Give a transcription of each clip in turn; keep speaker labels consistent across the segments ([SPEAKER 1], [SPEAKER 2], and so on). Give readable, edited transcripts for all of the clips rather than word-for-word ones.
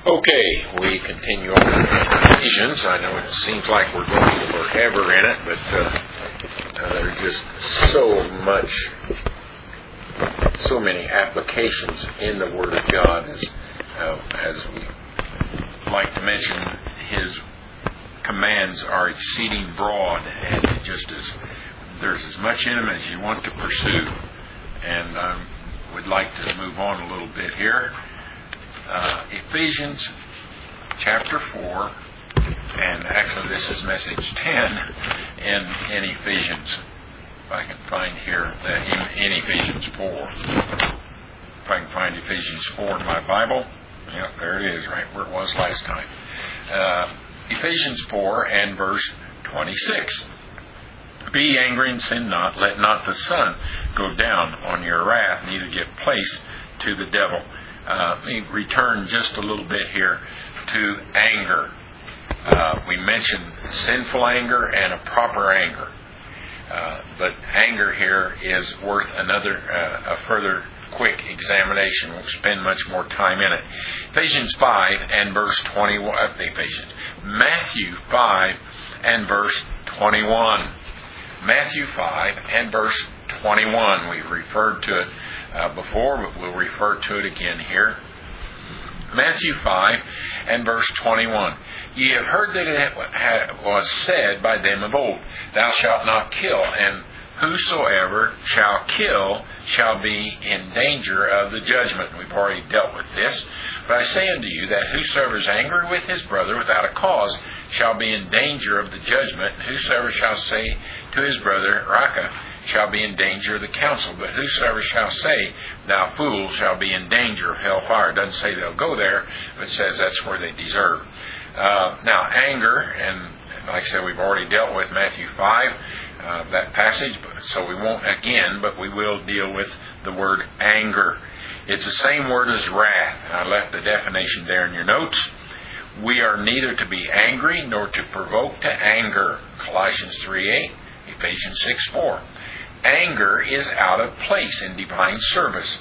[SPEAKER 1] Okay, we continue on with Ephesians. I know it seems like we're going forever in it, but there's just so many applications in the Word of God. As we like to mention, His commands are exceeding broad, and there's as much in them as you want to pursue. And I would like to move on a little bit here. Ephesians chapter 4, and actually this is message 10 in Ephesians. If I can find here in Ephesians 4. If I can find Ephesians 4 in my Bible. Yeah, there it is, right where it was last time. Ephesians 4 and verse 26. Be angry and sin not. Let not the sun go down on your wrath, neither give place to the devil. Let me return just a little bit here to anger. We mentioned sinful anger and a proper anger. But anger here is worth a further quick examination. We'll spend much more time in it. Ephesians 5 and verse 21. Matthew 5 and verse 21. Matthew 5 and verse 21. We've referred to it before, but we'll refer to it again here. Matthew 5 and verse 21. Ye have heard that it was said by them of old, Thou shalt not kill, and whosoever shall kill shall be in danger of the judgment. We've already dealt with this. But I say unto you that whosoever is angry with his brother without a cause shall be in danger of the judgment, and whosoever shall say to his brother, Raca, shall be in danger of the council. But whosoever shall say, Thou fool, shall be in danger of hellfire. It doesn't say they'll go there, but it says that's where they deserve. Now, anger, and like I said, we've already dealt with Matthew 5, that passage, so we won't again, but we will deal with the word anger. It's the same word as wrath. I left the definition there in your notes. We are neither to be angry nor to provoke to anger. Colossians 3:8, Ephesians 6:4. Anger is out of place in divine service.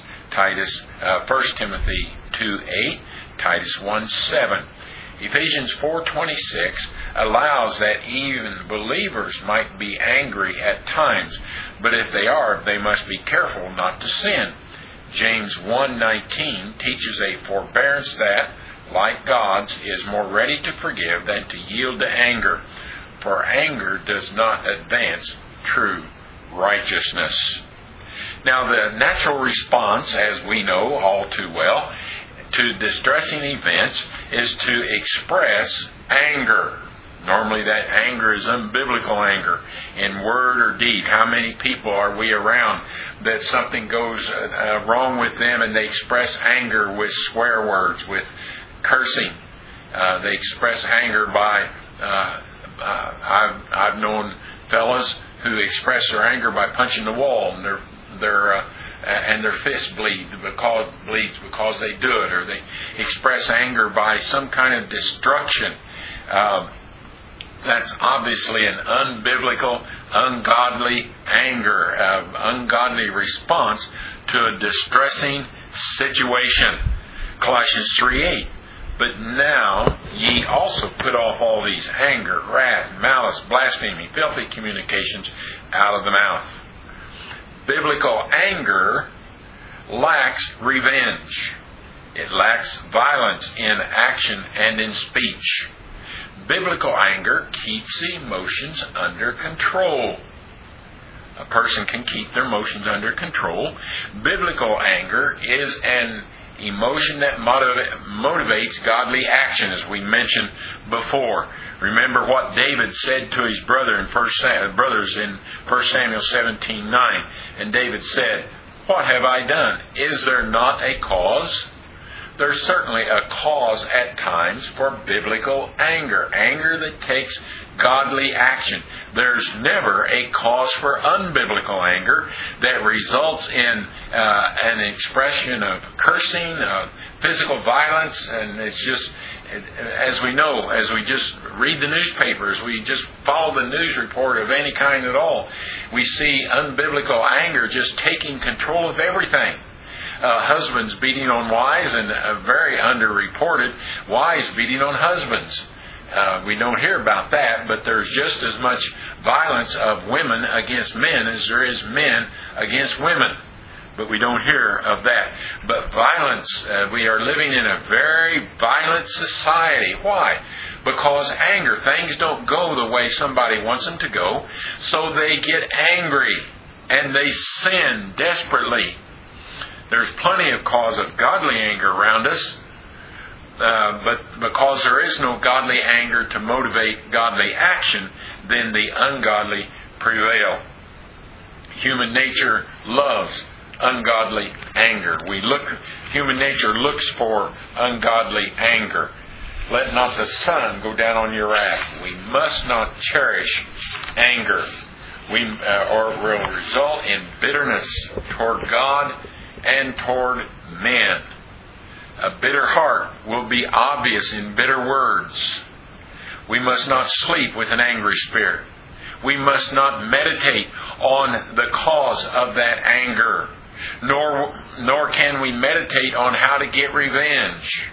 [SPEAKER 1] 1 Timothy 2:8, Titus 1:7. Ephesians 4:26 allows that even believers might be angry at times, but if they are, they must be careful not to sin. James 1:19 teaches a forbearance that, like God's, is more ready to forgive than to yield to anger, for anger does not advance true righteousness. Now, the natural response, as we know all too well, to distressing events is to express anger. Normally that anger is unbiblical anger in word or deed. How many people are we around that something goes wrong with them and they express anger with swear words, with cursing? They express anger by, I've known fellas who express their anger by punching the wall, and their fists bleeds because they do it, or they express anger by some kind of destruction. That's obviously an unbiblical, ungodly anger, ungodly response to a distressing situation. Colossians 3:8. But now ye also put off all these anger, wrath, malice, blasphemy, filthy communications out of the mouth. Biblical anger lacks revenge. It lacks violence in action and in speech. Biblical anger keeps the emotions under control. A person can keep their emotions under control. Biblical anger is an emotion that motivates godly action, as we mentioned before. Remember what David said to his brothers in 1 Samuel 17:9. And David said, What have I done? Is there not a cause? There's certainly a cause at times for biblical anger. Anger that takes godly action. There's never a cause for unbiblical anger that results in an expression of cursing, of physical violence, and it's just, as we know, as we just read the newspapers, we just follow the news report of any kind at all, we see unbiblical anger just taking control of everything. husbands beating on wives, and very underreported, wives beating on husbands. We don't hear about that, but there's just as much violence of women against men as there is men against women. But we don't hear of that. But violence, we are living in a very violent society. Why? Because anger. Things don't go the way somebody wants them to go, so they get angry and they sin desperately. There's plenty of cause of godly anger around us, but because there is no godly anger to motivate godly action, then the ungodly prevail. Human nature loves ungodly anger. Human nature looks for ungodly anger. Let not the sun go down on your wrath. We must not cherish anger, or it will result in bitterness toward God and toward men. A bitter heart will be obvious in bitter words. We must not sleep with an angry spirit. We must not meditate on the cause of that anger, nor can we meditate on how to get revenge.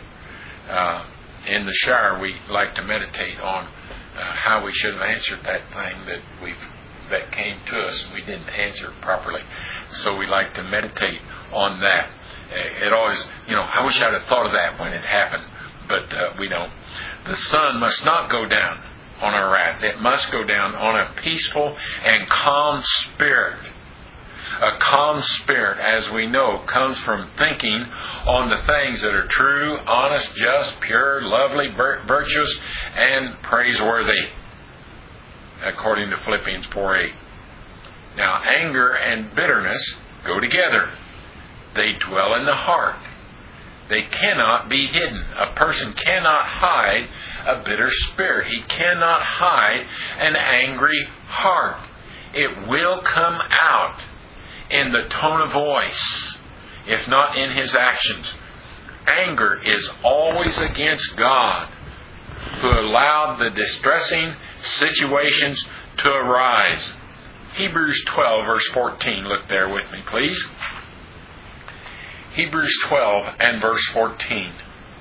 [SPEAKER 1] In the shower, we like to meditate on how we should have answered that thing that came to us. We didn't answer it properly, so we like to meditate on that. It always, I wish I'd have thought of that when it happened, but we don't. The sun must not go down on our wrath. It must go down on a peaceful and calm spirit. A calm spirit, as we know, comes from thinking on the things that are true, honest, just, pure, lovely, virtuous, and praiseworthy, according to Philippians 4:8. Now, anger and bitterness go together. They dwell in the heart. They cannot be hidden. A person cannot hide a bitter spirit. He cannot hide an angry heart. It will come out in the tone of voice, if not in his actions. Anger is always against God, who allowed the distressing situations to arise. Hebrews 12, verse 14. Look there with me, please. Hebrews 12 and verse 14.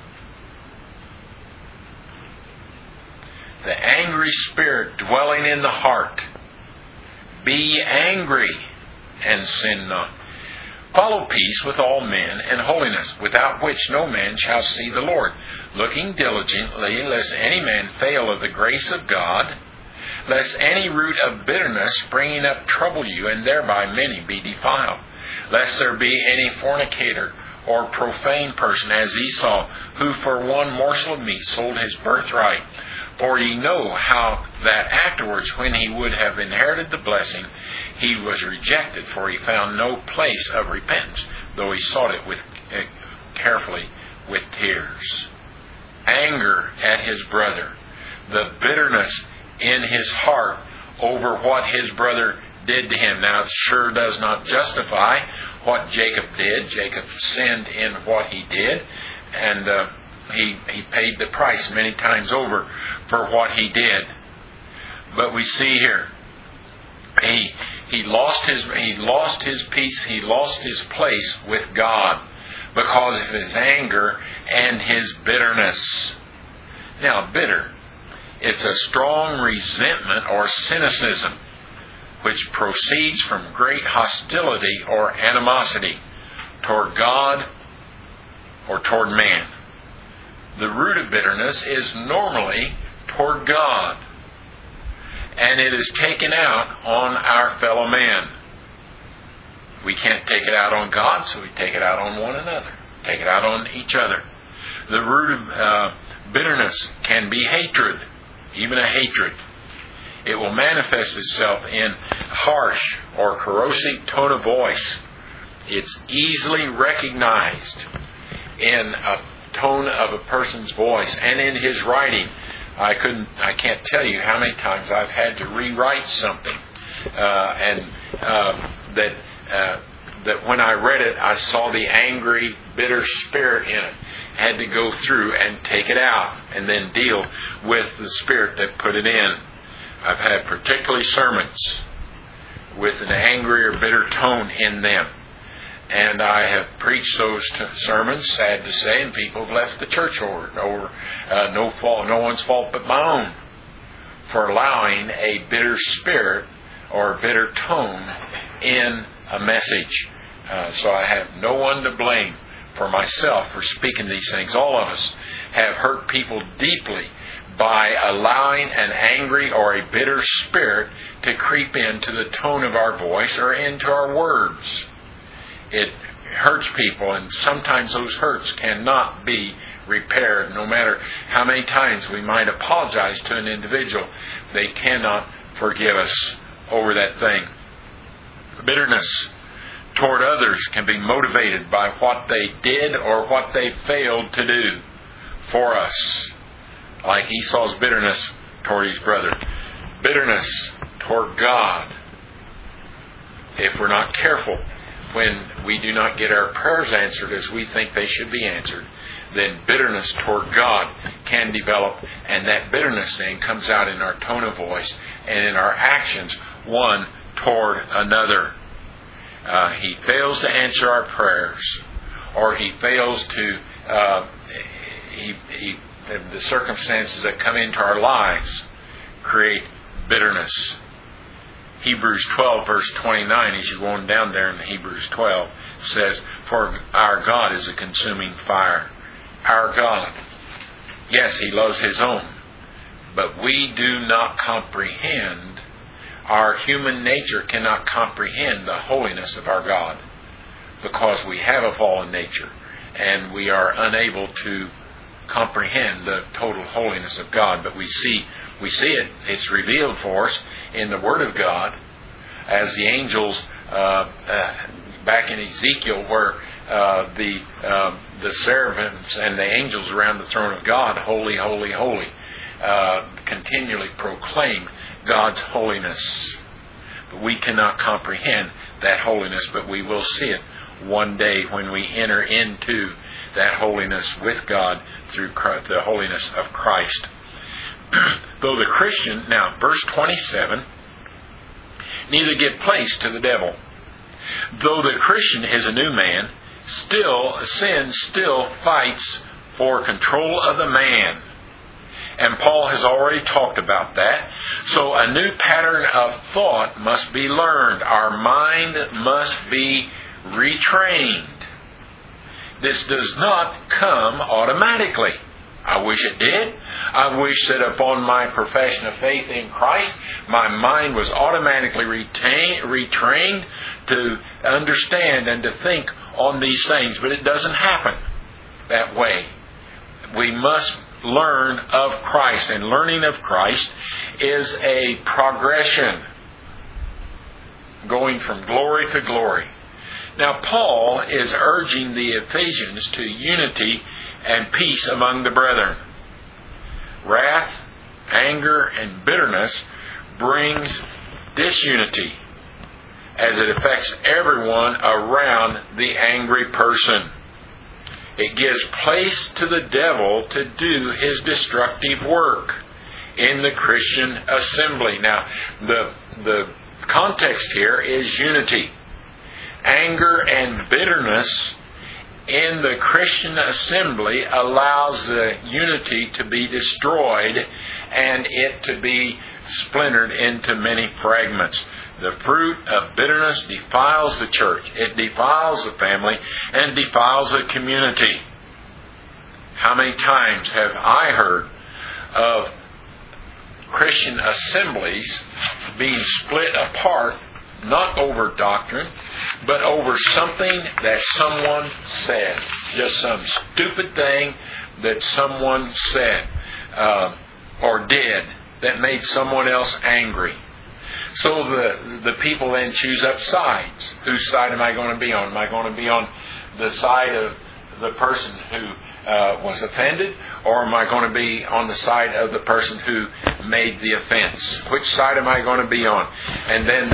[SPEAKER 1] The angry spirit dwelling in the heart. Be angry and sin not. Follow peace with all men and holiness, without which no man shall see the Lord. Looking diligently, lest any man fail of the grace of God, lest any root of bitterness springing up trouble you, and thereby many be defiled. Lest there be any fornicator or profane person, as Esau, who for one morsel of meat sold his birthright. For ye know how that afterwards, when he would have inherited the blessing, he was rejected, for he found no place of repentance, though he sought it carefully with tears. Anger at his brother. The bitterness in his heart over what his brother did to him. Now, it sure does not justify what Jacob did. Jacob sinned in what he did, and he paid the price many times over for what he did. But we see here, he lost his peace, he lost his place with God because of his anger and his bitterness. Now, bitter, it's a strong resentment or cynicism which proceeds from great hostility or animosity toward God or toward man. The root of bitterness is normally toward God, and it is taken out on our fellow man. We can't take it out on God, so we take it out on one another, take it out on each other. The root of bitterness can be hatred, even a hatred. It will manifest itself in harsh or corrosive tone of voice. It's easily recognized in a tone of a person's voice and in his writing. I can't tell you how many times I've had to rewrite something, that when I read it, I saw the angry, bitter spirit in it. I had to go through and take it out and then deal with the spirit that put it in. I've had particularly sermons with an angry or bitter tone in them. And I have preached those sermons, sad to say, and people have left the church over no one's fault but my own, for allowing a bitter spirit or bitter tone in a message. So I have no one to blame for myself for speaking these things. All of us have hurt people deeply by allowing an angry or a bitter spirit to creep into the tone of our voice or into our words. It hurts people, and sometimes those hurts cannot be repaired. No matter how many times we might apologize to an individual, they cannot forgive us over that thing. Bitterness toward others can be motivated by what they did or what they failed to do for us. Like Esau's bitterness toward his brother. Bitterness toward God. If we're not careful, when we do not get our prayers answered as we think they should be answered, then bitterness toward God can develop, and that bitterness then comes out in our tone of voice and in our actions one toward another. He fails to answer our prayers, or he fails to the circumstances that come into our lives create bitterness. Hebrews 12 verse 29, as you go on down there in Hebrews 12, says, "For our God is a consuming fire." Our God. Yes, He loves His own. But we do not comprehend, our human nature cannot comprehend the holiness of our God, because we have a fallen nature and we are unable to comprehend the total holiness of God. But we see it. It's revealed for us in the Word of God, as the angels back in Ezekiel, where the seraphims and the angels around the throne of God, holy, holy, holy, continually proclaim God's holiness. But we cannot comprehend that holiness, but we will see it one day when we enter into that holiness with God through the holiness of Christ. Though the Christian, now verse 27, neither give place to the devil. Though the Christian is a new man, sin still fights for control of the man. And Paul has already talked about that. So a new pattern of thought must be learned. Our mind must be retrained. This does not come automatically. I wish it did. I wish that upon my profession of faith in Christ, my mind was automatically retrained to understand and to think on these things. But it doesn't happen that way. We must learn of Christ. And learning of Christ is a progression, going from glory to glory. Now, Paul is urging the Ephesians to unity and peace among the brethren. Wrath, anger, and bitterness brings disunity, as it affects everyone around the angry person. It gives place to the devil to do his destructive work in the Christian assembly. Now, the context here is unity. Anger and bitterness in the Christian assembly allows the unity to be destroyed and it to be splintered into many fragments. The fruit of bitterness defiles the church. It defiles the family and defiles the community. How many times have I heard of Christian assemblies being split apart, not over doctrine, but over something that someone said. Just some stupid thing that someone said or did that made someone else angry. So the people then choose up sides. Whose side am I going to be on? Am I going to be on the side of the person who was offended, or am I going to be on the side of the person who made the offense? Which side am I going to be on? And then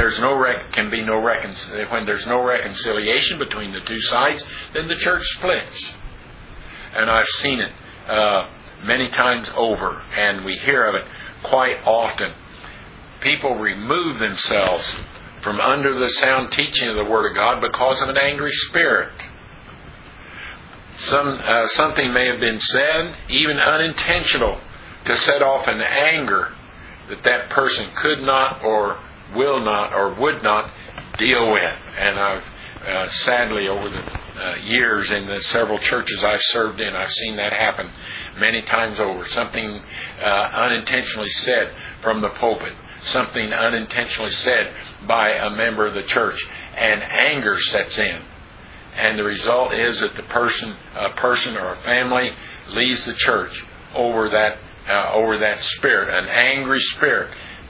[SPEAKER 1] when there's no reconciliation between the two sides, then the church splits. And I've seen it many times over, and we hear of it quite often. People remove themselves from under the sound teaching of the Word of God because of an angry spirit. Something may have been said, even unintentional, to set off an anger that person could not or will not or would not deal with. And I've sadly, over the years in the several churches I've served in, I've seen that happen many times over. Something unintentionally said from the pulpit, something unintentionally said by a member of the church, and anger sets in. And the result is that a person or a family leaves the church over that spirit. An angry spirit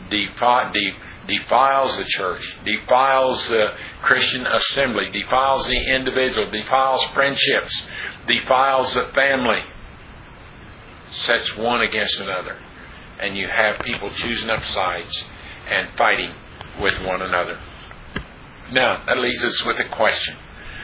[SPEAKER 1] defiles the church, defiles the Christian assembly, defiles the individual, defiles friendships, defiles the family, sets one against another. And you have people choosing up sides and fighting with one another. Now, that leaves us with a question.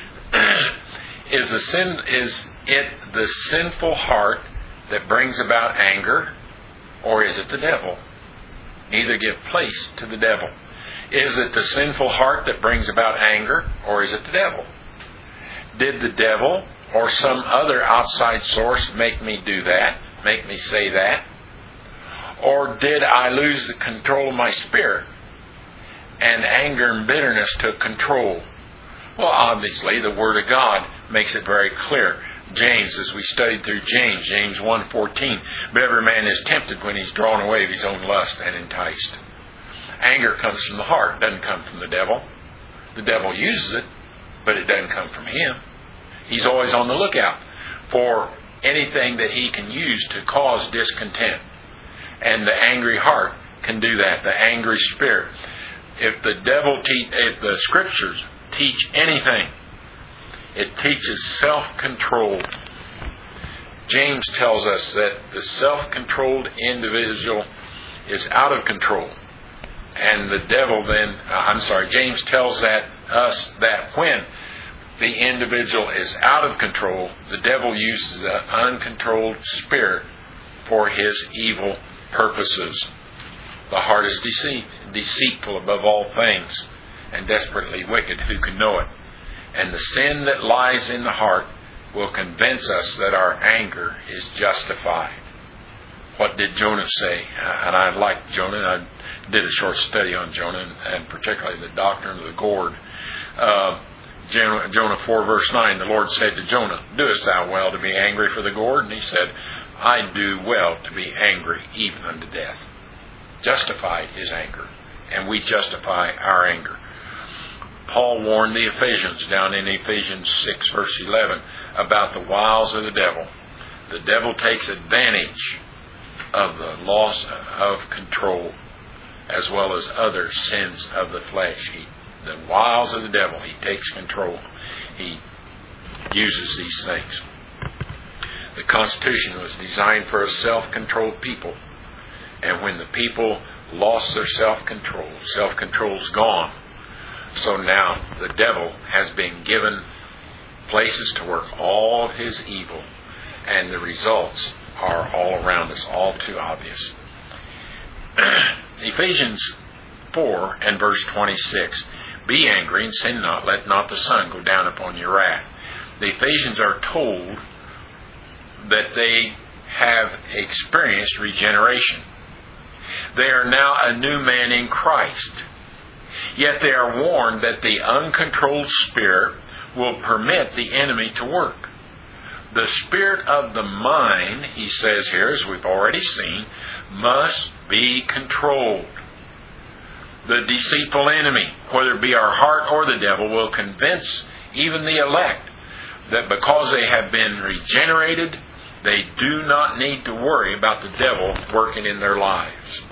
[SPEAKER 1] Is it the sinful heart that brings about anger, or is it the devil? Neither give place to the devil. Is it the sinful heart that brings about anger, or is it the devil? Did the devil or some other outside source make me do that, make me say that? Or did I lose the control of my spirit and anger and bitterness took control? Well, obviously, the Word of God makes it very clear. James, as we studied through James 1:14, but every man is tempted when he's drawn away of his own lust and enticed. Anger comes from the heart, doesn't come from the devil. The devil uses it, but it doesn't come from him. He's always on the lookout for anything that he can use to cause discontent. And the angry heart can do that, the angry spirit. If the Scriptures teach anything, it teaches self-control. James tells us that the self-controlled individual is out of control. And the devil James tells us that when the individual is out of control, the devil uses an uncontrolled spirit for his evil purposes. The heart is deceitful above all things, and desperately wicked. Who can know it? And the sin that lies in the heart will convince us that our anger is justified. What did Jonah say? And I like Jonah. I did a short study on Jonah, and particularly the doctrine of the gourd. Jonah 4 verse 9, the Lord said to Jonah, "Doest thou well to be angry for the gourd?" And he said, "I do well to be angry even unto death." Justified his anger, and we justify our anger. Paul warned the Ephesians down in Ephesians 6 verse 11 about the wiles of the devil. The devil takes advantage of the loss of control as well as other sins of the flesh. The wiles of the devil, he takes control. He uses these things. The Constitution was designed for a self-controlled people. And when the people lost their self-control's gone. So now the devil has been given places to work all of his evil, and the results are all around us, all too obvious. Ephesians 4 and verse 26, "Be angry and sin not, let not the sun go down upon your wrath." The Ephesians are told that they have experienced regeneration. They are now a new man in Christ. Yet they are warned that the uncontrolled spirit will permit the enemy to work. The spirit of the mind, he says here, as we've already seen, must be controlled. The deceitful enemy, whether it be our heart or the devil, will convince even the elect that because they have been regenerated, they do not need to worry about the devil working in their lives.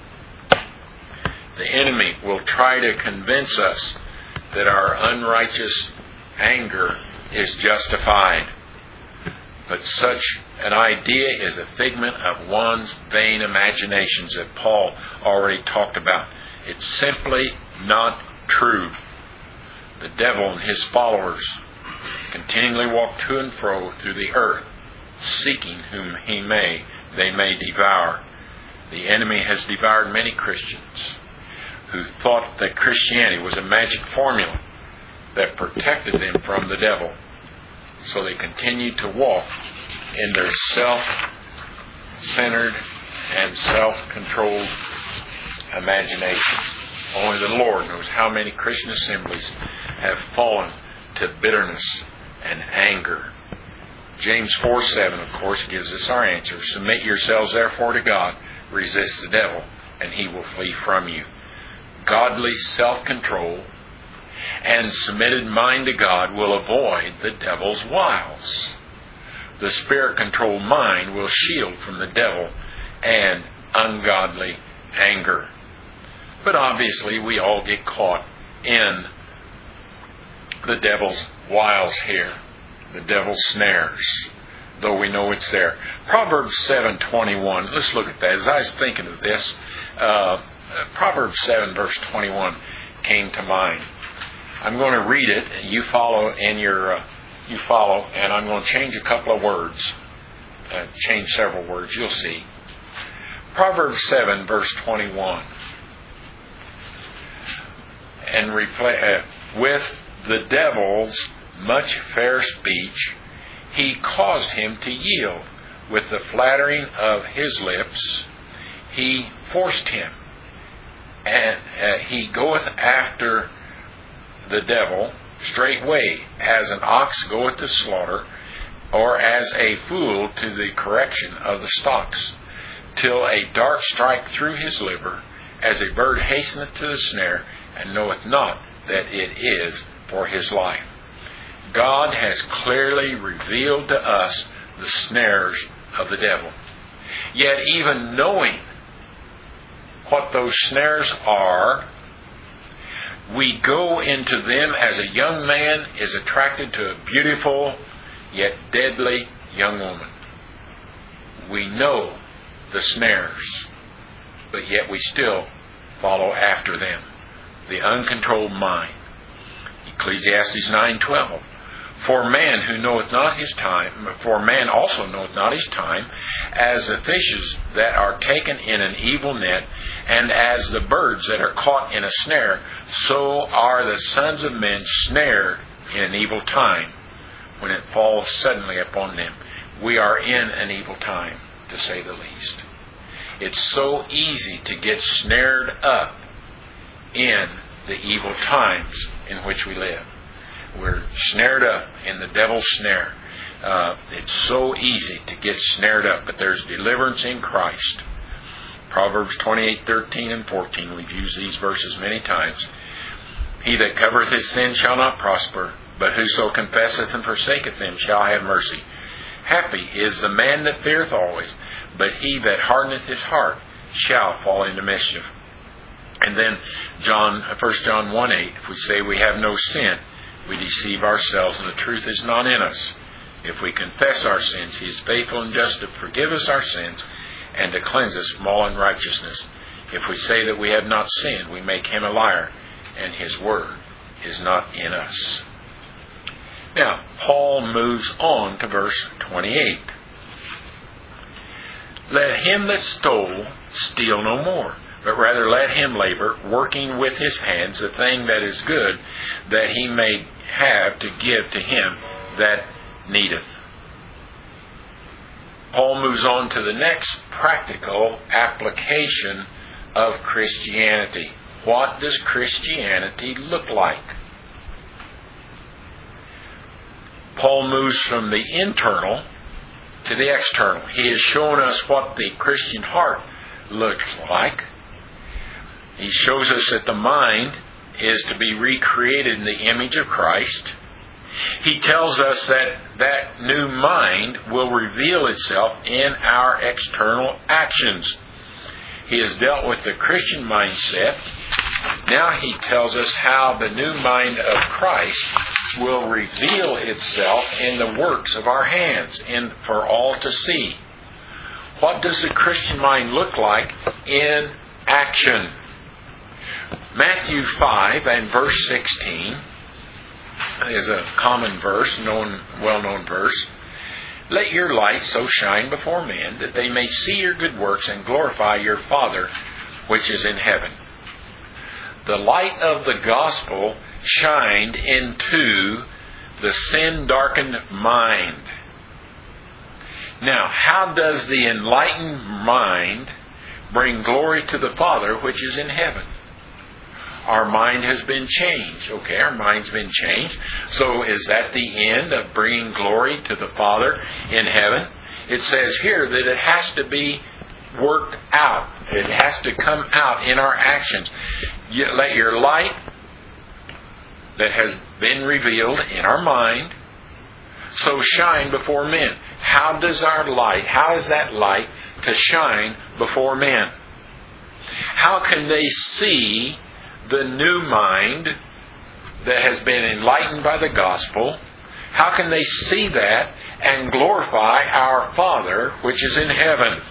[SPEAKER 1] The enemy will try to convince us that our unrighteous anger is justified. But such an idea is a figment of one's vain imaginations that Paul already talked about. It's simply not true. The devil and his followers continually walk to and fro through the earth, seeking whom they may devour. The enemy has devoured many Christians. who thought that Christianity was a magic formula that protected them from the devil. So they continued to walk in their self-centered and self-controlled imagination. Only the Lord knows how many Christian assemblies have fallen to bitterness and anger. James 4:7, of course, gives us our answer. Submit yourselves therefore to God, resist the devil, and he will flee from you. Godly self-control and submitted mind to God will avoid the devil's wiles. The Spirit-controlled mind will shield from the devil and ungodly anger. But obviously we all get caught in the devil's wiles here, the devil's snares, though we know it's there. Proverbs 7:21, let's look at that. As I was thinking of this, Proverbs 7 verse 21 came to mind. I'm going to read it, and you follow, and I'm going to change a couple of words, change several words, you'll see. Proverbs 7 verse 21. And with the devil's much fair speech, he caused him to yield. With the flattering of his lips, he forced him. And he goeth after the devil straightway, as an ox goeth to slaughter, or as a fool to the correction of the stocks, till a dart strike through his liver, as a bird hasteneth to the snare, and knoweth not that it is for his life. God has clearly revealed to us the snares of the devil. Yet even knowing what those snares are, we go into them as a young man is attracted to a beautiful yet deadly young woman. We know the snares, but yet we still follow after them. The uncontrolled mind. Ecclesiastes 9:12. For man who knoweth not his time, for man also knoweth not his time, as the fishes that are taken in an evil net, and as the birds that are caught in a snare, so are the sons of men snared in an evil time, when it falls suddenly upon them. We are in an evil time, to say the least. It's so easy to get snared up in the evil times in which we live. We're snared up in the devil's snare. It's so easy to get snared up, but there's deliverance in Christ. Proverbs 28:13 and 14, we've used these verses many times. He that covereth his sin shall not prosper, but whoso confesseth and forsaketh them shall have mercy. Happy is the man that feareth always, but he that hardeneth his heart shall fall into mischief. And then 1 John 1:8, if we say we have no sin, we deceive ourselves and the truth is not in us. If we confess our sins, he is faithful and just to forgive us our sins and to cleanse us from all unrighteousness. If we say that we have not sinned, we make him a liar, and his word is not in us. Now, Paul moves on to verse 28. Let him that stole steal no more, but rather let him labor, working with his hands the thing that is good, that he may have to give to him that needeth. Paul moves on to the next practical application of Christianity. What does Christianity look like? Paul moves from the internal to the external. He has shown us what the Christian heart looks like. He shows us that the mind is to be recreated in the image of Christ. He tells us that that new mind will reveal itself in our external actions. He has dealt with the Christian mindset. Now he tells us how the new mind of Christ will reveal itself in the works of our hands and for all to see. What does the Christian mind look like in action? Matthew 5 and verse 16 is a common verse, well-known verse. Let your light so shine before men that they may see your good works and glorify your Father which is in heaven. the light of the gospel shined into the sin-darkened mind. Now, how does the enlightened mind bring glory to the Father which is in heaven? Our mind has been changed. Okay, our mind's been changed. So is that the end of bringing glory to the Father in heaven? It says here that it has to be worked out. It has to come out in our actions. Let your light that has been revealed in our mind so shine before men. How is that light to shine before men? How can they see the new mind that has been enlightened by the gospel? How can they see that and glorify our Father which is in heaven?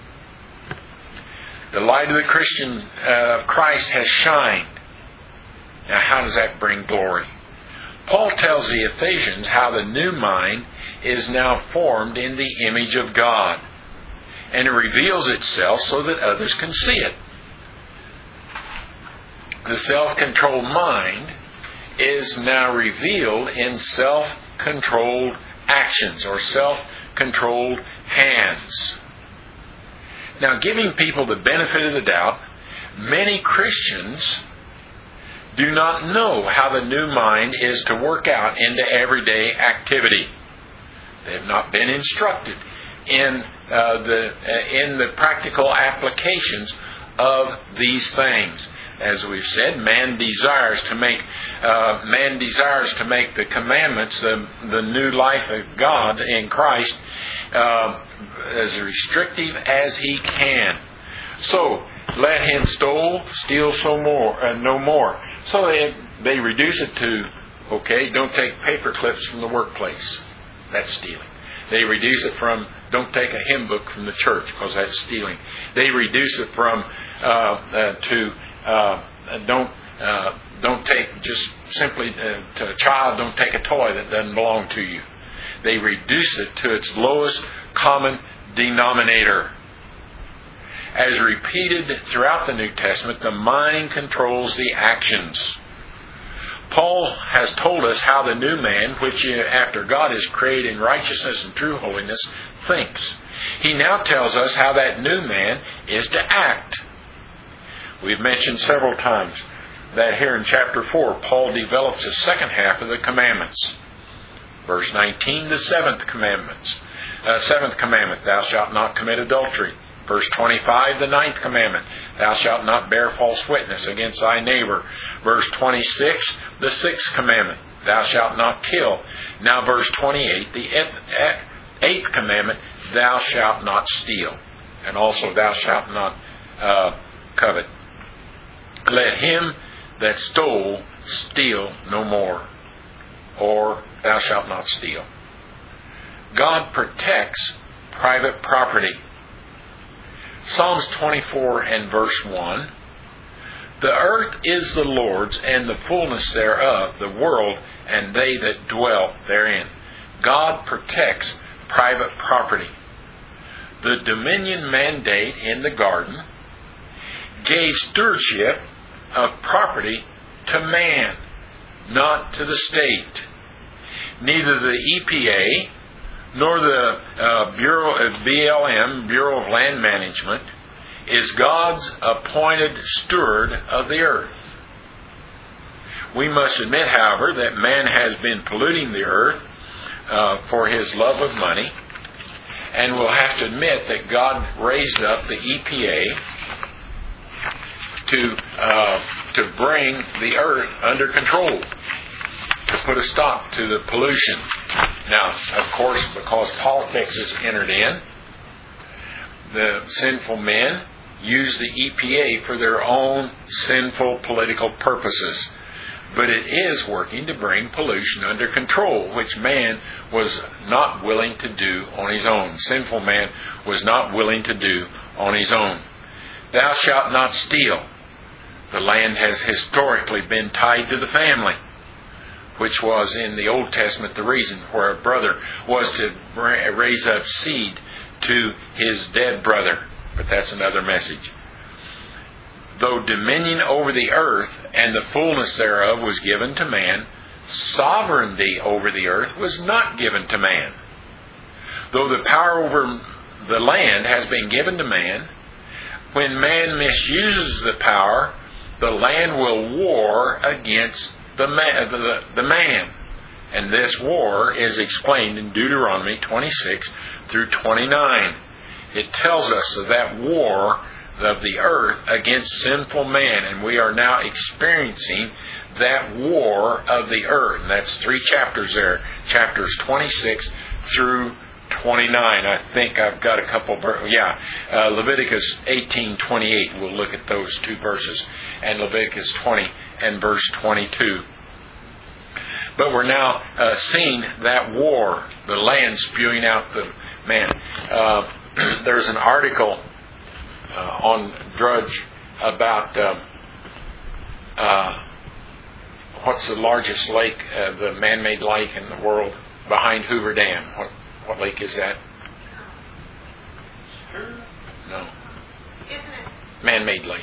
[SPEAKER 1] The light of the Christian Christ has shined. Now, how does that bring glory? Paul tells the Ephesians how the new mind is now formed in the image of God, and it reveals itself so that others can see it. The self-controlled mind is now revealed in self-controlled actions or self-controlled hands. Now, giving people the benefit of the doubt, many Christians do not know how the new mind is to work out into everyday activity. They have not been instructed in the practical applications of these things. As we've said, man desires to make the commandments, the new life of God in Christ, as restrictive as he can. So let him steal no more. So they reduce it to, okay, don't take paper clips from the workplace. That's stealing. They reduce it from, don't take a hymn book from the church, because that's stealing. They reduce it from don't take just simply to a child, don't take a toy that doesn't belong to you. They reduce it to its lowest common denominator. As repeated throughout the New Testament, the mind controls the actions. Paul has told us how the new man, which after God is created in righteousness and true holiness, thinks. He now tells us how that new man is to act. We've mentioned several times that here in chapter 4, Paul develops the second half of the commandments. Verse 19, the seventh commandment, thou shalt not commit adultery. Verse 25, the ninth commandment, thou shalt not bear false witness against thy neighbor. Verse 26, the sixth commandment, thou shalt not kill. Now verse 28, the eighth commandment, thou shalt not steal. And also thou shalt not covet. Let him that stole steal no more. Or thou shalt not steal. God protects private property. Psalms 24 and verse 1. The earth is the Lord's, and the fullness thereof, the world, and they that dwell therein. God protects private property. The dominion mandate in the garden gave stewardship of property to man, not to the state. Neither the EPA nor the BLM, Bureau of Land Management, is God's appointed steward of the earth. We must admit, however, that man has been polluting the earth for his love of money, and we'll have to admit that God raised up the EPA to bring the earth under control, to put a stop to the pollution. Now, of course, because politics is entered in, the sinful men use the EPA for their own sinful political purposes. But it is working to bring pollution under control, which man was not willing to do on his own. Sinful man was not willing to do on his own. Thou shalt not steal. The land has historically been tied to the family, which was in the Old Testament the reason where a brother was to raise up seed to his dead brother. But that's another message. though dominion over the earth and the fullness thereof was given to man, sovereignty over the earth was not given to man. Though the power over the land has been given to man, when man misuses the power, the land will war against the man. And this war is explained in Deuteronomy 26 through 29. It tells us of that war of the earth against sinful man, and we are now experiencing that war of the earth. And that's 3 chapters there, chapters 26 through 29. I think I've got a couple. Leviticus 18:28. We'll look at those 2 verses, and Leviticus 20 and verse 22. But we're now seeing that war, the land spewing out the man. There's an article on Drudge about what's the largest lake, the man-made lake in the world behind Hoover Dam. What lake is that? No. Man-made lake.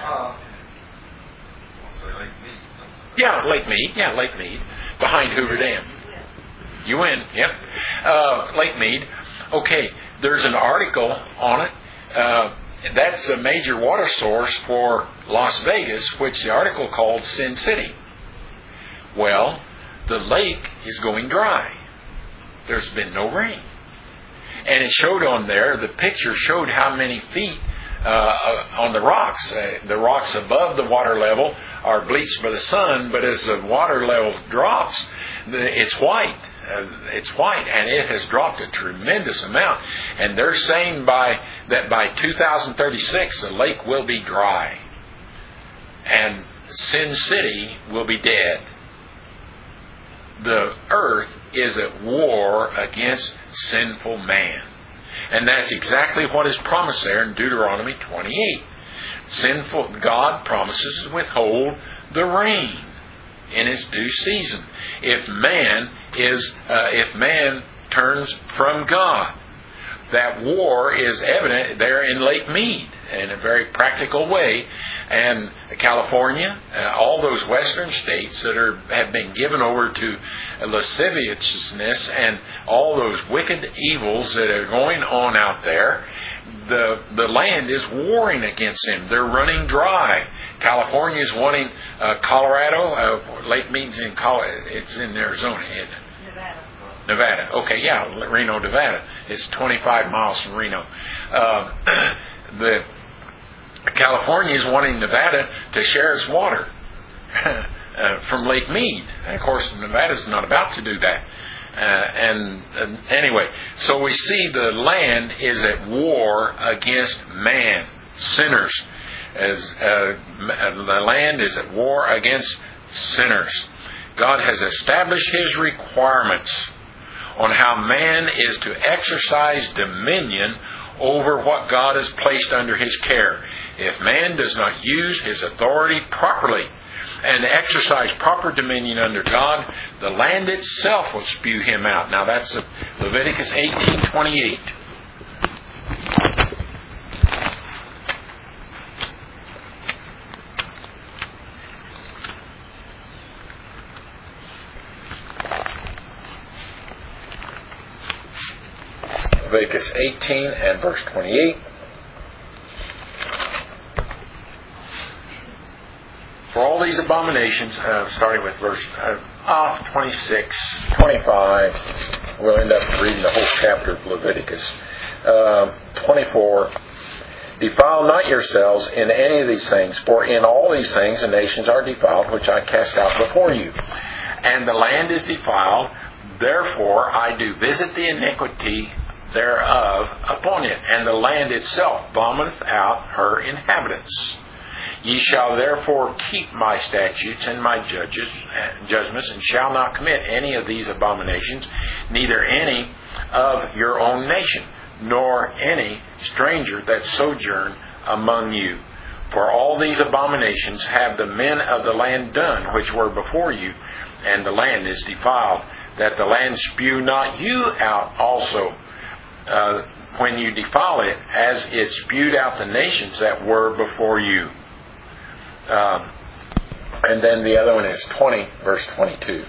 [SPEAKER 1] Yeah, Lake Mead. Yeah, Lake Mead. Behind Hoover Dam. You win. Yep. Lake Mead. Okay, there's an article on it. That's a major water source for Las Vegas, which the article called Sin City. Well, the lake is going dry. There's been no rain. And it showed on there, the picture showed how many feet on the rocks. The rocks above the water level are bleached by the sun, but as the water level drops, it's white. It's white, and it has dropped a tremendous amount. And they're saying by 2036, the lake will be dry. And Sin City will be dead. The earth is at war against sinful man. And that's exactly what is promised there in Deuteronomy 28. God promises to withhold the rain in its due season if man turns from God. That war is evident there in Lake Mead in a very practical way. And California, all those western states that have been given over to lasciviousness and all those wicked evils that are going on out there, the land is warring against them. They're running dry. California is wanting Colorado. Lake Mead's in Colorado. It's in Arizona, isn't it? Nevada. Okay, yeah, Reno, Nevada. It's 25 miles from Reno. The California is wanting Nevada to share its water from Lake Mead. And of course, Nevada's not about to do that. Anyway, so we see the land is at war against man, sinners. The land is at war against sinners. God has established His requirements on how man is to exercise dominion over what God has placed under his care. If man does not use his authority properly and exercise proper dominion under God, the land itself will spew him out. Now that's Leviticus 18:28. Leviticus 18 and verse 28. For all these abominations, starting with verse 26, 25, we'll end up reading the whole chapter of Leviticus. 24, defile not yourselves in any of these things, for in all these things the nations are defiled, which I cast out before you. And the land is defiled, therefore I do visit the iniquity thereof upon it, and the land itself vomiteth out her inhabitants. Ye shall therefore keep my statutes and my judgments, and shall not commit any of these abominations, neither any of your own nation, nor any stranger that sojourn among you. For all these abominations have the men of the land done, which were before you, and the land is defiled, that the land spew not you out also, when you defile it, as it spewed out the nations that were before you. And then the other one is 20, verse 22.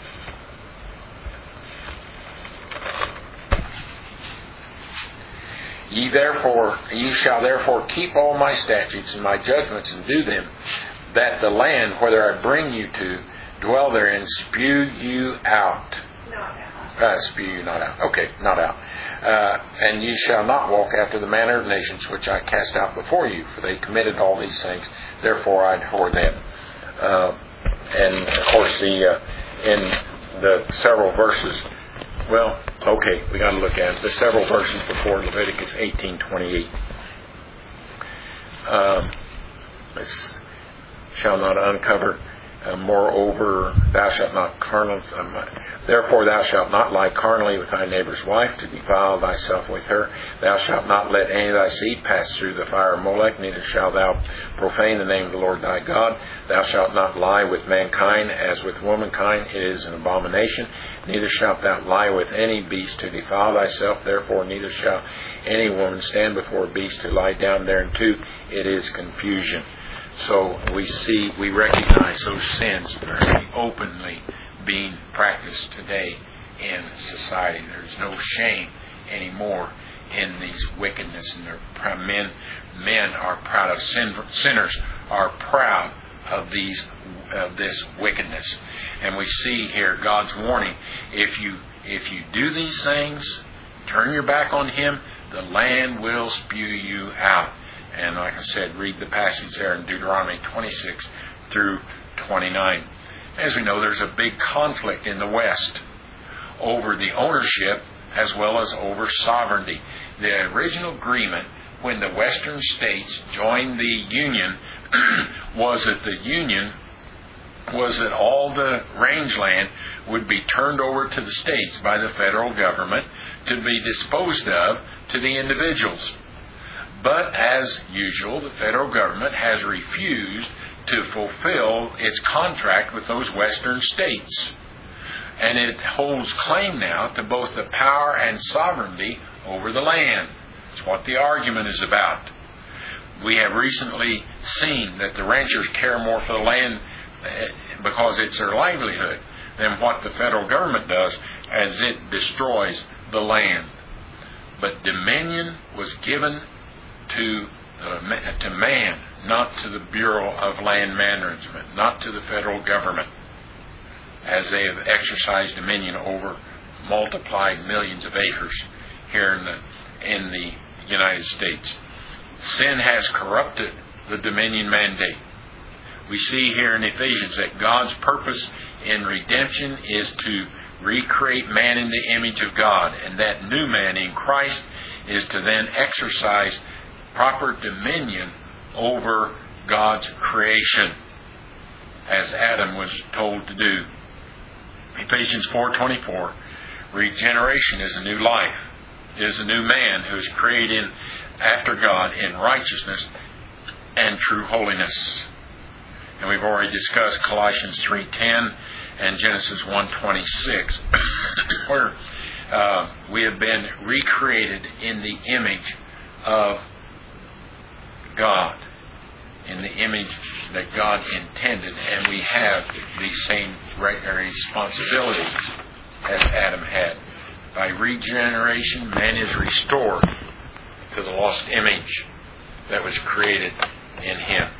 [SPEAKER 1] Ye shall therefore keep all my statutes and my judgments and do them, that the land, whether I bring you to, dwell therein, spew you out. Spew you not out. Okay, not out. And ye shall not walk after the manner of nations which I cast out before you, for they committed all these things. Therefore I abhor them. And of course, in the several verses. Well, okay, we got to look at it. The several verses before Leviticus 18:28. Shall not uncover. Moreover, thou shalt not therefore thou shalt not lie carnally with thy neighbor's wife, to defile thyself with her. Thou shalt not let any of thy seed pass through the fire of Molech, neither shalt thou profane the name of the Lord thy God. Thou shalt not lie with mankind as with womankind, it is an abomination. Neither shalt thou lie with any beast to defile thyself, therefore neither shall any woman stand before a beast to lie down thereunto, it is confusion. So we recognize those sins very openly being practiced today in society. There's no shame anymore in these wickedness, and men are proud of sinners are proud of this wickedness. And we see here God's warning: if you do these things, turn your back on Him, the land will spew you out. And like I said, read the passage there in Deuteronomy 26 through 29. As we know, there's a big conflict in the West over the ownership as well as over sovereignty. The original agreement when the Western states joined the Union was that all the rangeland would be turned over to the states by the federal government to be disposed of to the individuals. But as usual, the federal government has refused to fulfill its contract with those western states. And it holds claim now to both the power and sovereignty over the land. That's what the argument is about. We have recently seen that the ranchers care more for the land because it's their livelihood than what the federal government does, as it destroys the land. But dominion was given to man, not to the Bureau of Land Management, not to the federal government, as they have exercised dominion over multiplied millions of acres here in the United States. Sin has corrupted the dominion mandate. We see here in Ephesians that God's purpose in redemption is to recreate man in the image of God, and that new man in Christ is to then exercise proper dominion over God's creation, as Adam was told to do. Ephesians 4:24, regeneration is a new life, is a new man who is created after God in righteousness and true holiness. And we've already discussed Colossians 3:10 and Genesis 1:26, where we have been recreated in the image of God, in the image that God intended, and we have these same responsibilities as Adam had. By regeneration, man is restored to the lost image that was created in him.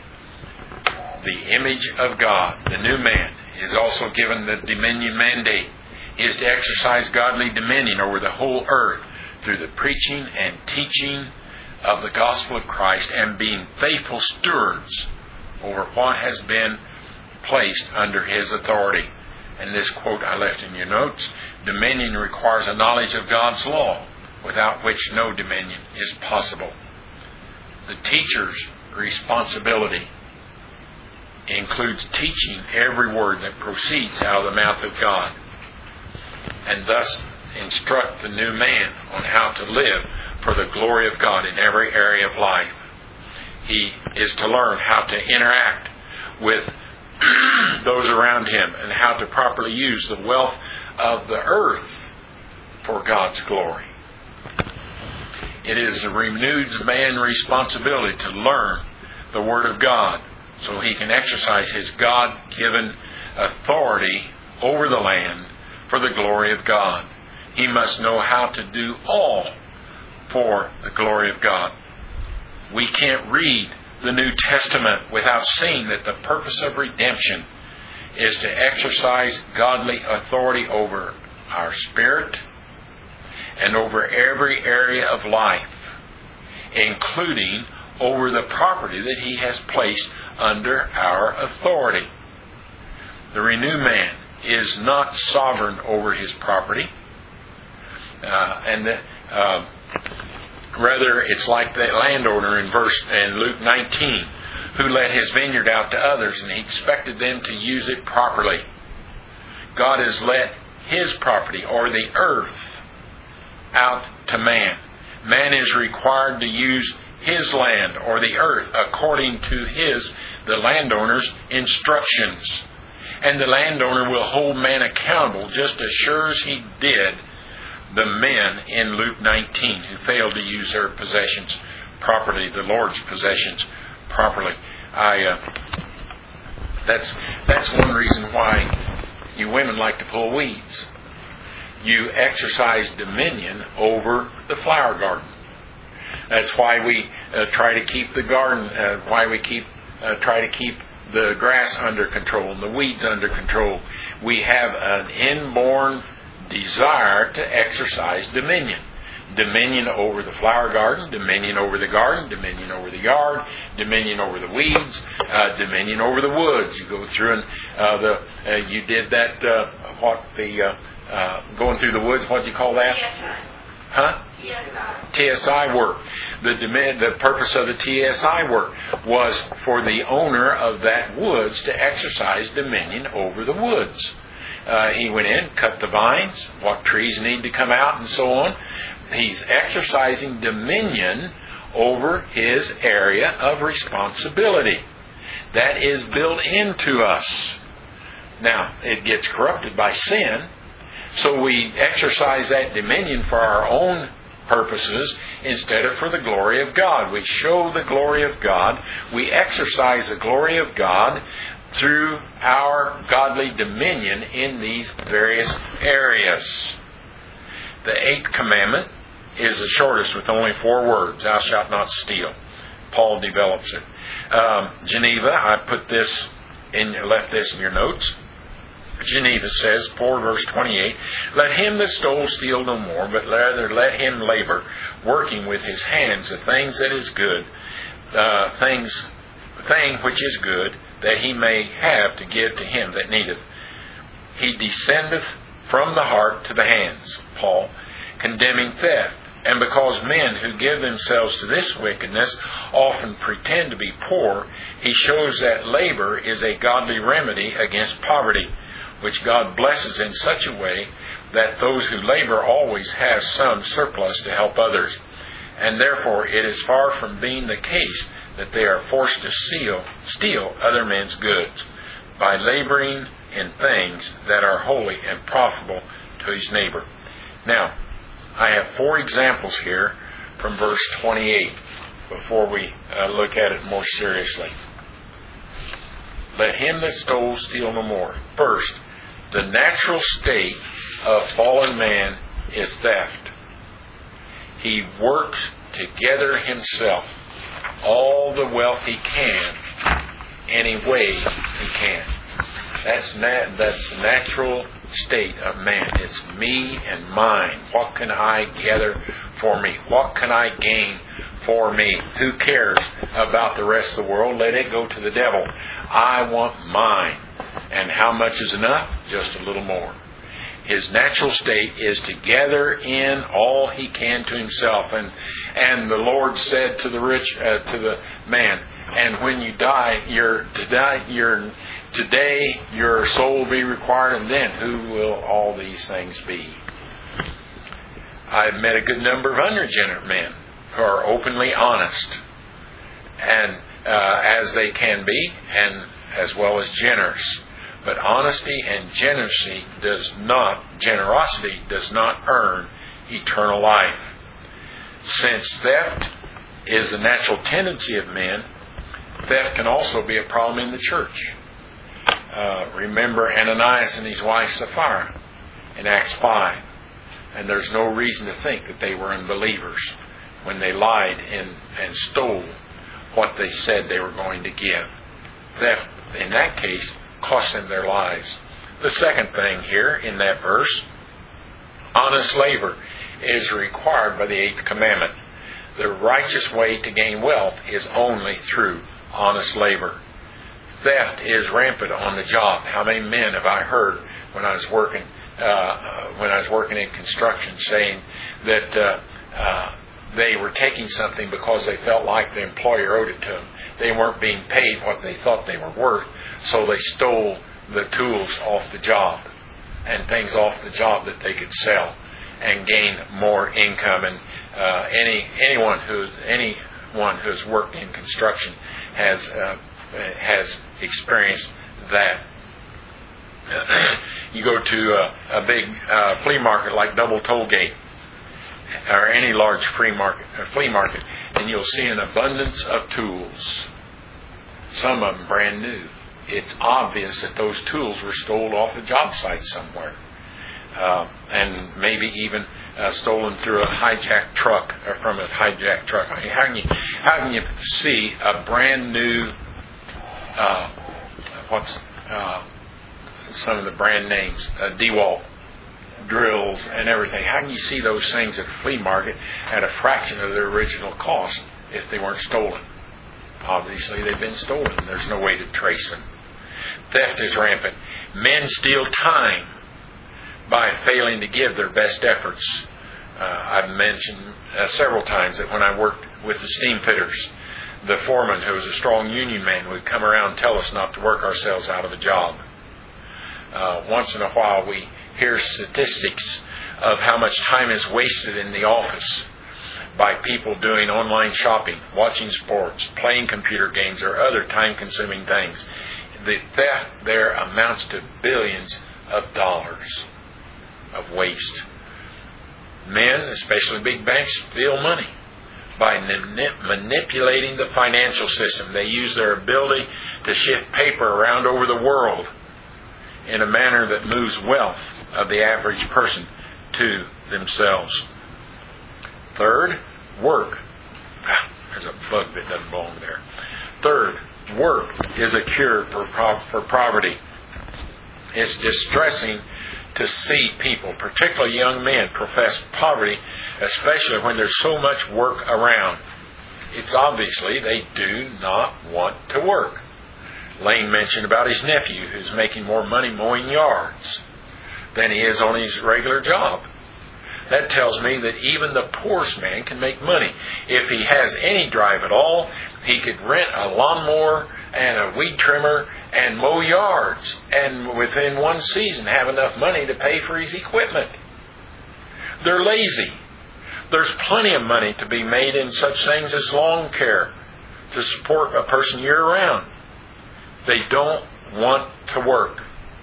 [SPEAKER 1] The image of God, the new man, is also given the dominion mandate. He is to exercise godly dominion over the whole earth through the preaching and teaching of the gospel of Christ, and being faithful stewards over what has been placed under His authority. And this quote I left in your notes: dominion requires a knowledge of God's law, without which no dominion is possible. The teacher's responsibility includes teaching every word that proceeds out of the mouth of God, and thus instruct the new man on how to live for the glory of God in every area of life. He is to learn how to interact with those around him and how to properly use the wealth of the earth for God's glory. It is a renewed man responsibility to learn the Word of God so he can exercise his God-given authority over the land for the glory of God. He must know how to do all for the glory of God. We can't read the New Testament without seeing that the purpose of redemption is to exercise godly authority over our spirit and over every area of life, including over the property that He has placed under our authority. The renewed man is not sovereign over his property, rather it's like the landowner in Luke 19, who let his vineyard out to others and he expected them to use it properly. God has let His property, or the earth, out to man. Man is required to use his land or the earth according to the landowner's instructions. And the landowner will hold man accountable just as sure as he did the men in Luke 19 who failed to use their possessions properly, the Lord's possessions properly. That's one reason why you women like to pull weeds. You exercise dominion over the flower garden. That's why we try to keep the garden, try to keep the grass under control and the weeds under control. We have an inborn desire to exercise dominion. Dominion over the flower garden, dominion over the garden, dominion over the yard, dominion over the weeds, dominion over the woods. You go through and you did that, going through the woods, what do you call that? Huh? TSI work. The purpose of the TSI work was for the owner of that woods to exercise dominion over the woods. He went in, cut the vines, what trees need to come out, and so on. He's exercising dominion over his area of responsibility. That is built into us. Now, it gets corrupted by sin, so we exercise that dominion for our own purposes instead of for the glory of God. We show the glory of God. We exercise the glory of God through our godly dominion in these various areas. The 8th commandment is the shortest with only 4 words. Thou shalt not steal. Paul develops it. Geneva, I left this in your notes. Geneva says, 4 verse 28, let him that stole steal no more, but rather let him labor, working with his hands the things that is good, thing which is good, that he may have to give to him that needeth. He descendeth from the heart to the hands, Paul, condemning theft. And because men who give themselves to this wickedness often pretend to be poor, he shows that labor is a godly remedy against poverty, which God blesses in such a way that those who labor always have some surplus to help others. And therefore it is far from being the case that they are forced to steal other men's goods by laboring in things that are holy and profitable to his neighbor. Now, I have 4 examples here from verse 28 before we look at it more seriously. Let him that stole steal no more. First, the natural state of fallen man is theft. He works to gather himself all the wealth he can any way he can. That's the natural state of man. It's me and mine. What can I gather for me? What can I gain for me? Who cares about the rest of the world? Let it go to the devil. I want mine. And how much is enough? Just a little more. His natural state is to gather in all he can to himself. And the Lord said to the man, and when you die, today your soul will be required, and then who will all these things be? I've met a good number of unregenerate men who are openly honest, and as they can be, and as well as generous. But honesty and generosity does not earn eternal life. Since theft is the natural tendency of men, Theft can also be a problem in the church. Remember Ananias and his wife Sapphira in Acts 5. And there's no reason to think that they were unbelievers when they lied and stole what they said they were going to give. Theft, in that case, cost them their lives. The second thing here in that verse, honest labor is required by the 8th commandment. The righteous way to gain wealth is only through honest labor. Theft is rampant on the job. How many men have I heard when I was working in construction saying that they were taking something because they felt like the employer owed it to them. They weren't being paid what they thought they were worth, so they stole the tools off the job and things off the job that they could sell and gain more income. And anyone who's worked in construction has experienced that. You go to a big flea market like Double Tollgate or any large flea market, and you'll see an abundance of tools. Some of them brand new. It's obvious that those tools were stolen off a job site somewhere, and maybe even stolen through a hijacked truck or from a hijacked truck. I mean, how can you see a brand new some of the brand names, DeWalt drills and everything? How can you see those things at a flea market at a fraction of their original cost if they weren't stolen? Obviously, they've been stolen. There's no way to trace them. Theft is rampant. Men steal time by failing to give their best efforts. I've mentioned several times that when I worked with the steam fitters, the foreman, who was a strong union man, would come around and tell us not to work ourselves out of a job. Once in a while we hear statistics of how much time is wasted in the office by people doing online shopping, watching sports, playing computer games, or other time-consuming things. The theft there amounts to billions of dollars of waste. Men, especially big banks, steal money by manipulating the financial system. They use their ability to shift paper around over the world in a manner that moves wealth of the average person to themselves. Third, work. There's a bug that doesn't belong there. Third, work is a cure for poverty. It's distressing to see people, particularly young men, profess poverty, especially when there's so much work around. It's obviously they do not want to work. Lane mentioned about his nephew who's making more money mowing yards than he is on his regular job. That tells me that even the poorest man can make money. If he has any drive at all, he could rent a lawnmower and a weed trimmer and mow yards, and within one season have enough money to pay for his equipment. They're lazy. There's plenty of money to be made in such things as lawn care to support a person year-round. They don't want to work.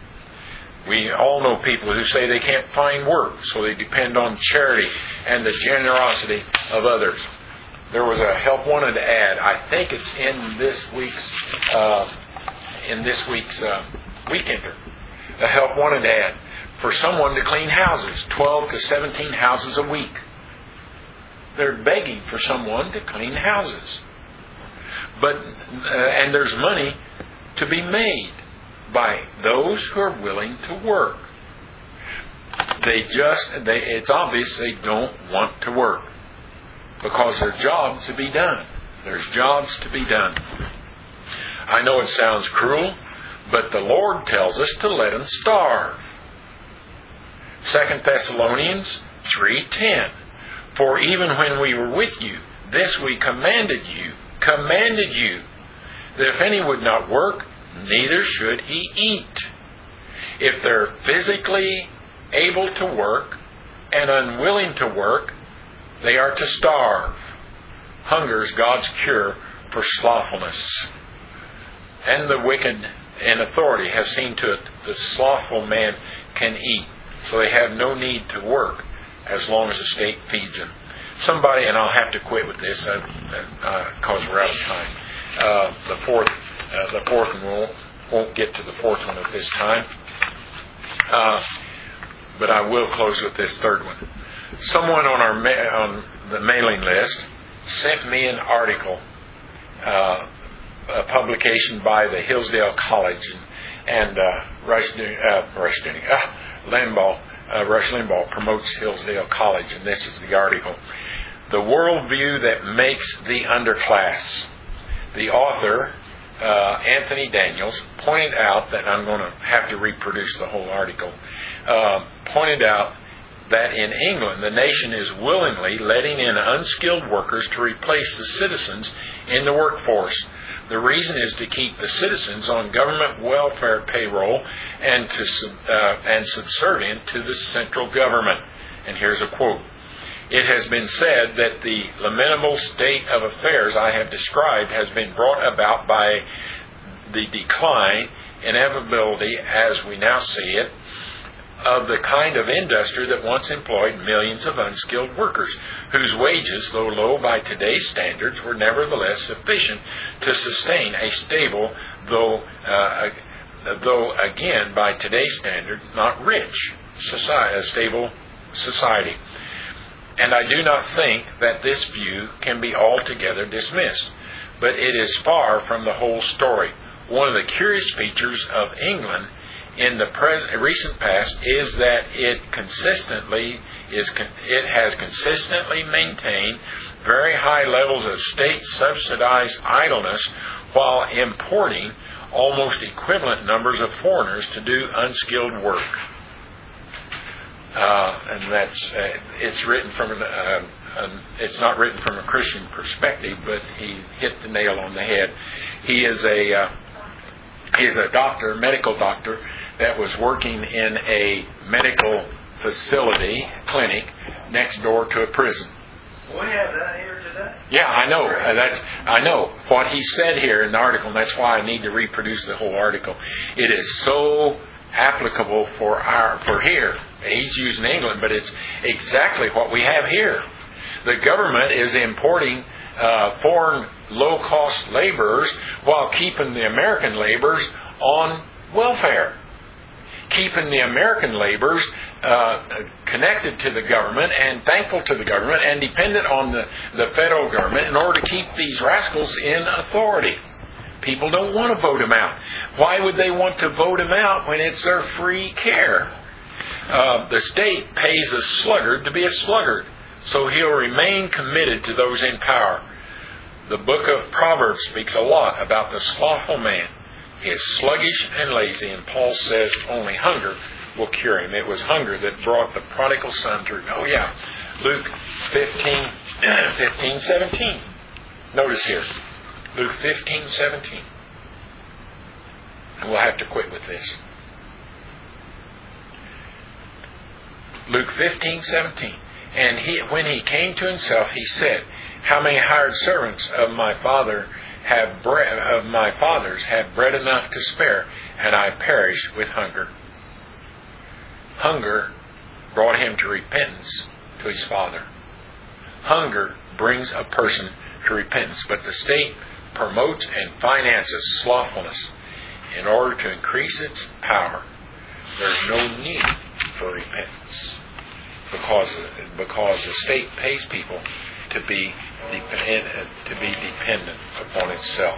[SPEAKER 1] We all know people who say they can't find work, so they depend on charity and the generosity of others. There was a Help Wanted ad. I think it's in this week's Weekender. A Help Wanted ad for someone to clean houses, 12 to 17 houses a week. They're begging for someone to clean houses, and there's money to be made by those who are willing to work. It's obvious they don't want to work because there's jobs to be done. There's jobs to be done. I know it sounds cruel, but the Lord tells us to let them starve. 2 Thessalonians 3:10. For even when we were with you, this we commanded you, that if any would not work, neither should he eat. If they're physically able to work and unwilling to work, they are to starve. Hunger is God's cure for slothfulness. And the wicked in authority have seen to it that the slothful man can eat, so they have no need to work as long as the state feeds them. Somebody, and I'll have to quit with this because we're out of time. the fourth one. Won't get to the fourth one at this time. But I will close with this third one. Someone on the mailing list sent me an article, a publication by the Hillsdale College and Rush Limbaugh promotes Hillsdale College, and this is the article. The worldview that makes the underclass. The author, Anthony Daniels, pointed out that, I'm going to have to reproduce the whole article, pointed out that in England the nation is willingly letting in unskilled workers to replace the citizens in the workforce. The reason is to keep the citizens on government welfare payroll and subservient to the central government. And here's a quote. It has been said that the lamentable state of affairs I have described has been brought about by the decline, inevitability as we now see it, of the kind of industry that once employed millions of unskilled workers, whose wages, though low by today's standards, were nevertheless sufficient to sustain a stable, though again by today's standard, not rich, a stable society. And I do not think that this view can be altogether dismissed, but it is far from the whole story. One of the curious features of England in the recent past is that it has consistently maintained very high levels of state-subsidized idleness while importing almost equivalent numbers of foreigners to do unskilled work. And that's it's written from it's not written from a Christian perspective, but he hit the nail on the head. He is a doctor, medical doctor, that was working in a medical facility, clinic, next door to a prison.
[SPEAKER 2] We have that here today.
[SPEAKER 1] Yeah, I know. I know what he said here in the article, and that's why I need to reproduce the whole article. It is so applicable for here. He's using England, but it's exactly what we have here. The government is importing foreign low-cost laborers while keeping the American laborers on welfare. Keeping the American laborers connected to the government and thankful to the government and dependent on the federal government in order to keep these rascals in authority. People don't want to vote them out. Why would they want to vote them out when it's their free care? The state pays a sluggard to be a sluggard, so he'll remain committed to those in power. The book of Proverbs speaks a lot about the slothful man. He is sluggish and lazy, and Paul says only hunger will cure him. It was hunger that brought the prodigal son to... Oh yeah, Luke 15:17. Notice here, Luke 15:17. And we'll have to quit with this. Luke 15:17. And when he came to himself, he said, "How many hired servants of my father's have bread enough to spare, and I perish with hunger." Hunger brought him to repentance to his father. Hunger brings a person to repentance, but the state promotes and finances slothfulness in order to increase its power. There's no need for repentance because the state pays people to be dependent upon itself.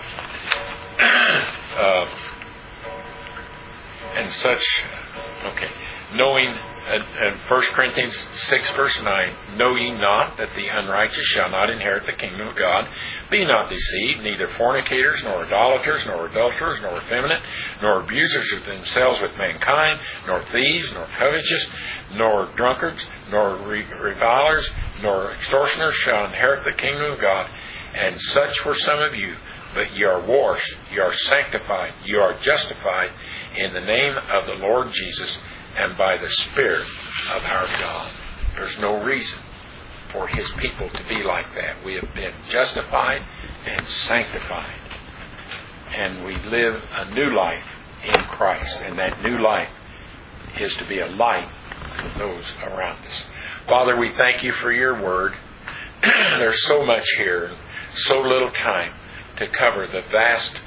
[SPEAKER 1] And such, okay. Knowing, 1 Corinthians 6 verse 9, "Know ye not that the unrighteous shall not inherit the kingdom of God? Be not deceived, neither fornicators, nor idolaters, nor adulterers, nor effeminate, nor abusers of themselves with mankind, nor thieves, nor covetous, nor drunkards, nor revilers, nor extortioners shall inherit the kingdom of God. And such were some of you, but ye are washed, ye are sanctified, ye are justified in the name of the Lord Jesus and by the Spirit of our God." There's no reason for His people to be like that. We have been justified and sanctified. And we live a new life in Christ. And that new life is to be a light to those around us. Father, we thank You for Your Word. There's so much here, so little time. to cover the vast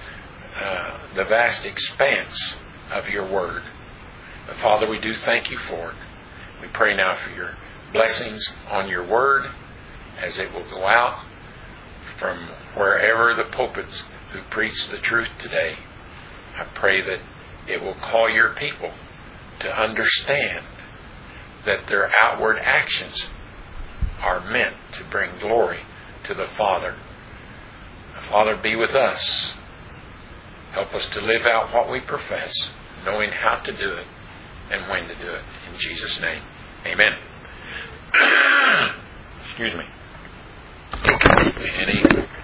[SPEAKER 1] expanse of your Word. But Father, we do thank you for it. We pray now for your blessings on your Word as it will go out from wherever the pulpits who preach the truth today. I pray that it will call your people to understand that their outward actions are meant to bring glory to the Father. Father, be with us. Help us to live out what we profess, knowing how to do it and when to do it. In Jesus' name, amen. Excuse me. Any